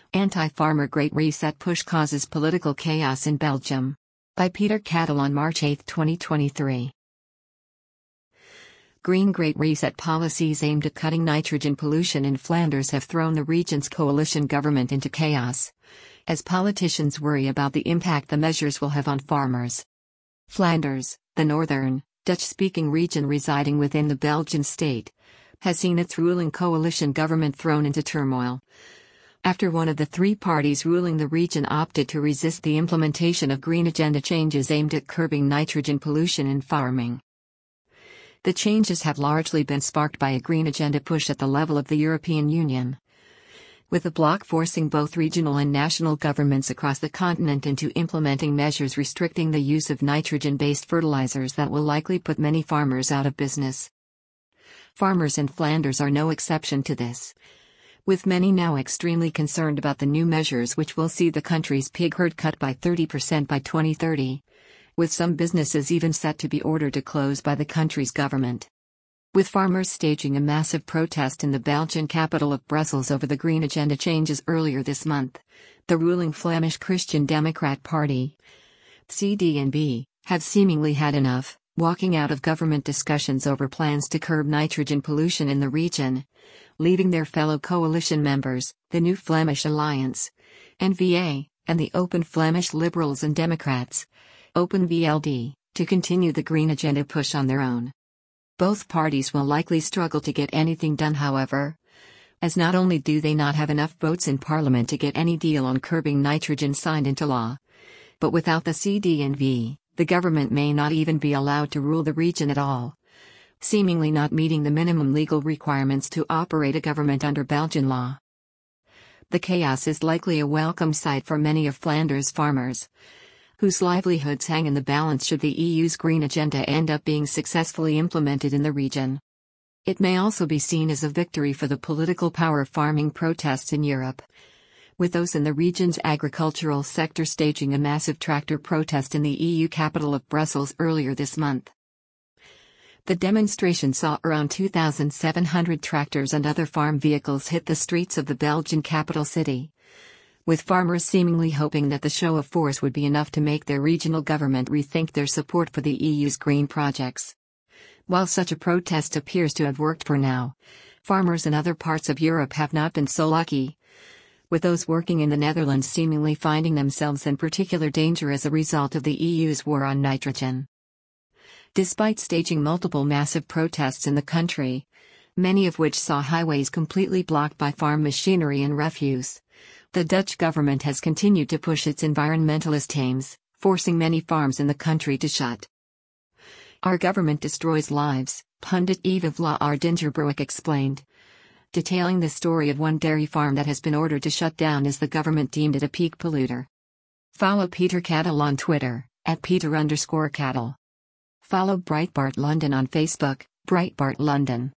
Anti-farmer Great Reset push causes political chaos in Belgium. By Peter Cattle on March 8, 2023. Green Great Reset policies aimed at cutting nitrogen pollution in Flanders have thrown the region's coalition government into chaos, as politicians worry about the impact the measures will have on farmers. Flanders, the northern, Dutch-speaking region residing within the Belgian state, has seen its ruling coalition government thrown into turmoil, after one of the three parties ruling the region opted to resist the implementation of green agenda changes aimed at curbing nitrogen pollution in farming. The changes have largely been sparked by a green agenda push at the level of the European Union, with the bloc forcing both regional and national governments across the continent into implementing measures restricting the use of nitrogen-based fertilizers that will likely put many farmers out of business. Farmers in Flanders are no exception to this, with many now extremely concerned about the new measures which will see the country's pig herd cut by 30% by 2030, with some businesses even set to be ordered to close by the country's government. With farmers staging a massive protest in the Belgian capital of Brussels over the green agenda changes earlier this month, the ruling Flemish Christian Democrat Party, CD&B, have seemingly had enough, walking out of government discussions over plans to curb nitrogen pollution in the region, leaving their fellow coalition members, the New Flemish Alliance, N-VA, and the Open Flemish Liberals and Democrats, Open VLD, to continue the green agenda push on their own. Both parties will likely struggle to get anything done, however, as not only do they not have enough votes in parliament to get any deal on curbing nitrogen signed into law, but without the CD&V, the government may not even be allowed to rule the region at all, seemingly not meeting the minimum legal requirements to operate a government under Belgian law. The chaos is likely a welcome sight for many of Flanders' farmers, whose livelihoods hang in the balance should the EU's green agenda end up being successfully implemented in the region. It may also be seen as a victory for the political power farming protests in Europe, with those in the region's agricultural sector staging a massive tractor protest in the EU capital of Brussels earlier this month. The demonstration saw around 2,700 tractors and other farm vehicles hit the streets of the Belgian capital city, with farmers seemingly hoping that the show of force would be enough to make their regional government rethink their support for the EU's green projects. While such a protest appears to have worked for now, farmers in other parts of Europe have not been so lucky, with those working in the Netherlands seemingly finding themselves in particular danger as a result of the EU's war on nitrogen. Despite staging multiple massive protests in the country, many of which saw highways completely blocked by farm machinery and refuse, the Dutch government has continued to push its environmentalist aims, forcing many farms in the country to shut. "Our government destroys lives," pundit Eva Vlaardingerbroek explained, detailing the story of one dairy farm that has been ordered to shut down as the government deemed it a peak polluter. Follow Peter Cattle on Twitter, @Peter_Cattle. Follow Breitbart London on Facebook, Breitbart London.